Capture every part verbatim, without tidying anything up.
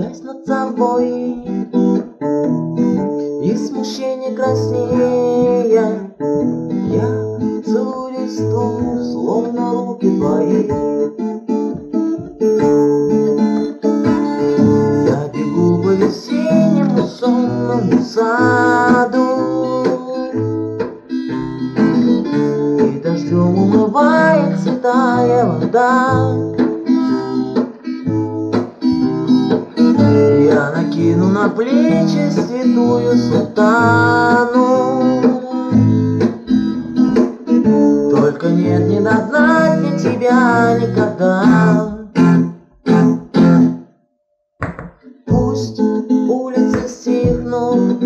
смеясь над собой, и смущение краснея, я целую листву, словно руки твои. Я бегу по весеннему сонному саду, и дождем умывает святая вода. Я накину на плечи святую сутану, только нет, не догнать мне тебя никогда. Пусть улицы стихнут,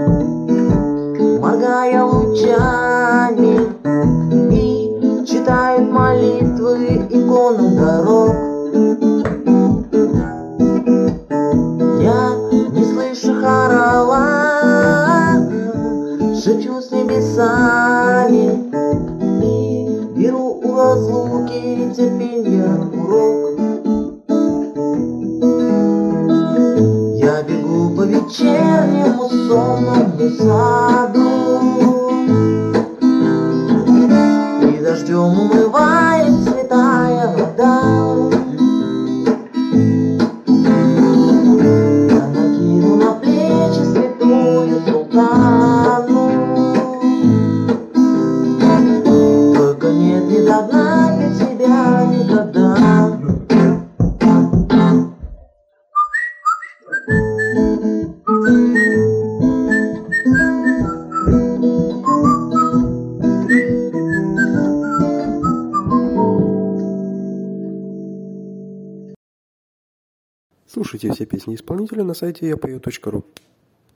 моргая лучами, и читают молитвы иконам дорог. Я не слышу хорала, шепчу с небесами и беру у разлуки терпенья урок. Я бегу по вечернему сонному саду, и дождем умывает святая вода. Я накину на плечи святую султану, только нет, не догнать мне тебя никогда. Слушайте все песни исполнителя на сайте я пою точка ру.